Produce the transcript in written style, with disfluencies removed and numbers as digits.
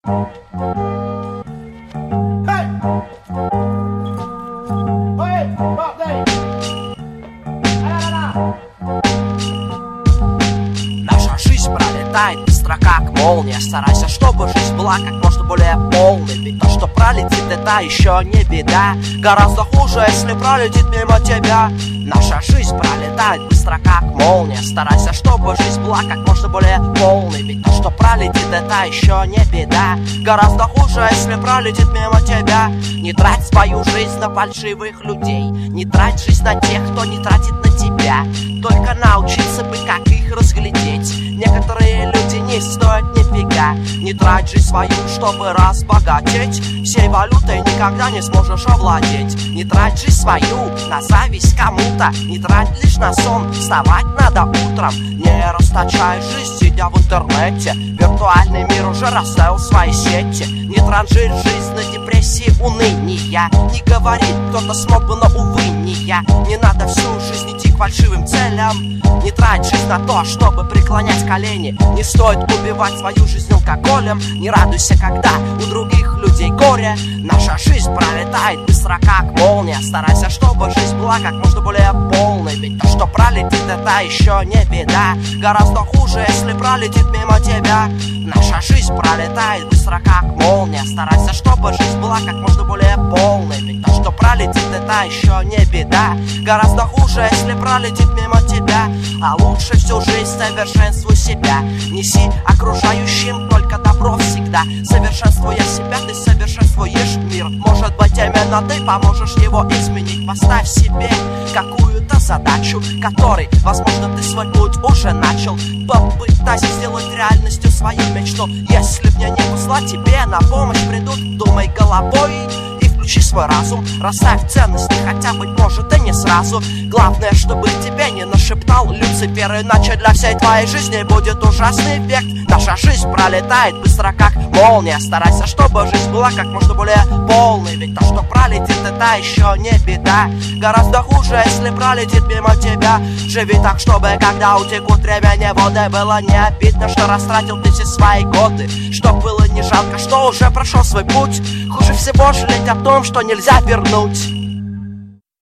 Наша жизнь пролетает быстро, как молния. Старайся, чтобы жизнь была как можно более полной. Ведь то, что пролетит, это еще не беда. Гораздо хуже, если пролетит мимо тебя. Наша жизнь пролетает быстро, как молния. Старайся, чтобы жизнь была как можно более полной. Ведь то, что пролетит, это еще не беда. Гораздо хуже, если пролетит мимо тебя. Не трать свою жизнь на фальшивых людей. Не трать жизнь на тех, кто не тратит на тебя. Только научиться бы, как их разглядеть. Некоторые люди не стоят нифига. Не трать жизнь свою, чтобы разбогатеть. Всей валютой никогда не сможешь овладеть. Не трать жизнь свою на зависть кому-то. Не трать лишь на сон, вставать надо утром. Не расточай жизнь, сидя в интернете. Виртуальный мир уже расставил свои сети. Не транжирь жизнь на депрессии, уныния. Не говори, кто-то смог бы, но увы не я. Не надо всю жизнь идти к фальшивым целям. Не трать жизнь на то, чтобы преклонять колени. Не стоит убивать свою жизнь алкоголем. Не радуйся, когда у других людей горе. Наша жизнь пролетает быстро, как молния. Старайся, чтобы жизнь была как можно более полной. Ведь то, что пролетит, это еще не беда. Гораздо хуже, если пролетит мимо тебя. Наша жизнь пролетает быстро, как молния. Старайся, чтобы жизнь была как можно более полной. Ведь то, что пролетит, это еще не беда. Гораздо хуже, если пролетит мимо тебя. А лучше всю жизнь совершенствуй себя. Неси окружающим только добро всегда. Совершенствуя себя, ты совершенствуешь мир. Может быть, именно ты поможешь его изменить. Поставь себе какую-то задачу, которой, возможно, ты свой путь уже начал. Попытайся сделать реальностью свою мечту. Если в ней не посла, тебе на помощь придут. Думай головой и включи свой разум. Расставь ценности, хотя, быть может, и не сразу. Главное, чтобы тебе не нашептал Люцифер, иначе для всей твоей жизни будет ужасный эффект. Наша жизнь пролетает быстро, как молния. Старайся, чтобы жизнь была как можно более полной. Ведь то, что пролетит, это еще не беда. Гораздо хуже, если пролетит мимо тебя. Живи так, чтобы когда утекут времени воды, было не обидно, что растратил ты все свои годы. Чтоб было не жалко, что уже прошел свой путь. Хуже всего жалеть о том, что нельзя вернуть.